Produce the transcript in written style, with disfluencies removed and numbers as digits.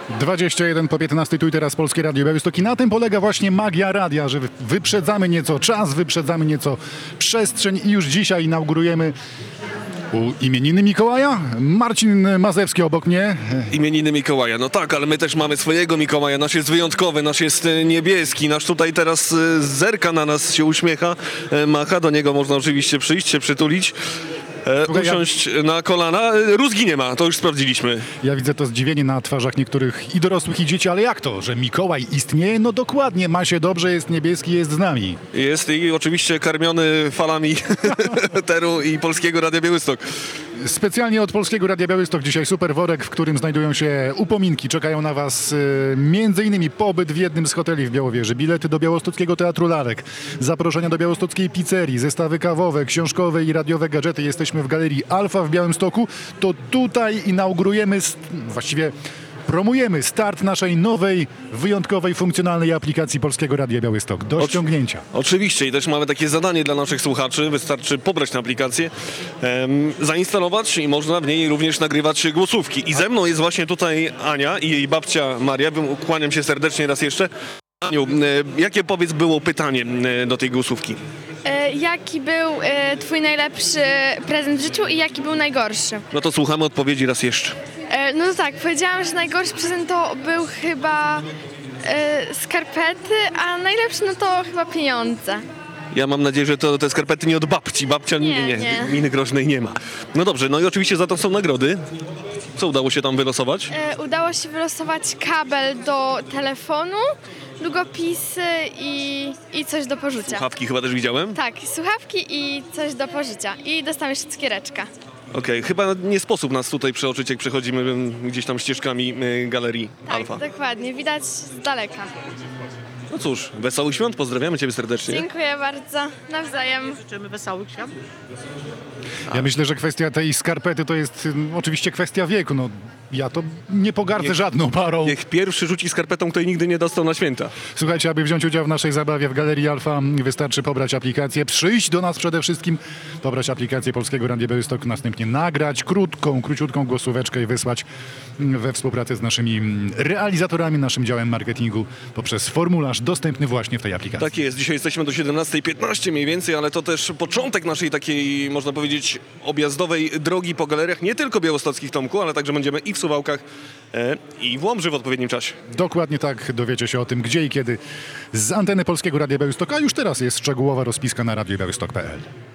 21 po 15 tu i teraz Polskie Radio Białystok i na tym polega właśnie magia radia, że wyprzedzamy nieco czas, wyprzedzamy nieco przestrzeń i już dzisiaj inaugurujemy imieniny Mikołaja. Marcin Mazewski obok mnie. Imieniny Mikołaja, no tak, ale my też mamy swojego Mikołaja, nasz jest wyjątkowy, nasz jest niebieski, nasz tutaj teraz zerka na nas, się uśmiecha, macha, do niego można oczywiście przyjść, się przytulić. Usiąść na kolana. Rózgi nie ma, to już sprawdziliśmy. Ja widzę to zdziwienie na twarzach niektórych i dorosłych, i dzieci, ale jak to, że Mikołaj istnieje? No dokładnie, ma się dobrze, jest niebieski, jest z nami. Jest i oczywiście karmiony falami Teru i Polskiego Radia Białystok. Specjalnie od Polskiego Radia Białystok dzisiaj super worek, w którym znajdują się upominki. Czekają na Was między innymi pobyt w jednym z hoteli w Białowieży, bilety do Białostockiego Teatru Lalek, zaproszenia do Białostockiej Pizzerii, zestawy kawowe, książkowe i radiowe gadżety. Jesteśmy w Galerii Alfa w Białymstoku. To tutaj inaugurujemy, właściwie promujemy start naszej nowej, wyjątkowej, funkcjonalnej aplikacji Polskiego Radia Białystok do ściągnięcia. Oczywiście i też mamy takie zadanie dla naszych słuchaczy. Wystarczy pobrać tę aplikację, zainstalować i można w niej również nagrywać głosówki. I ze mną jest właśnie tutaj Ania i jej babcia Maria. Kłaniam się serdecznie raz jeszcze. Aniu, jakie powiedz było pytanie do tej głosówki? Jaki był twój najlepszy prezent w życiu i jaki był najgorszy? No to słuchamy odpowiedzi raz jeszcze. No to tak, powiedziałam, że najgorszy prezent to był chyba skarpety, a najlepszy no to chyba pieniądze. Ja mam nadzieję, że to te skarpety nie od babci. Babcia nie. Miny groźnej nie ma. No dobrze, no i oczywiście za to są nagrody. Co udało się tam wylosować? Udało się wylosować kabel do telefonu, długopisy i coś do pożycia. Słuchawki chyba też widziałem. Tak, słuchawki i coś do pożycia. I dostałam jeszcze cukiereczka. Okej, chyba nie sposób nas tutaj przeoczyć, jak przechodzimy gdzieś tam ścieżkami Galerii Tak, Alfa. dokładnie, widać z daleka. No cóż, wesołych świąt, pozdrawiamy Ciebie serdecznie. Dziękuję bardzo, nawzajem. Życzymy wesołych świąt. Ja myślę, że kwestia tej skarpety to jest oczywiście kwestia wieku. No, ja to nie pogardzę żadną parą. Niech pierwszy rzuci skarpetą, kto jej nigdy nie dostał na święta. Słuchajcie, aby wziąć udział w naszej zabawie w Galerii Alfa, wystarczy pobrać aplikację, przyjść do nas przede wszystkim, pobrać aplikację Polskiego Radia Białystok, następnie nagrać króciutką głosóweczkę i wysłać we współpracy z naszymi realizatorami, naszym działem marketingu poprzez formularz dostępny właśnie w tej aplikacji. Tak jest, dzisiaj jesteśmy do 17:15 mniej więcej, ale to też początek naszej takiej, można powiedzieć, objazdowej drogi po galeriach, nie tylko białostockich, Tomku, ale także będziemy i w Suwałkach, i w Łomży w odpowiednim czasie. Dokładnie tak, dowiecie się o tym, gdzie i kiedy z anteny Polskiego Radia Białystok, a już teraz jest szczegółowa rozpiska na radiobiałystok.pl.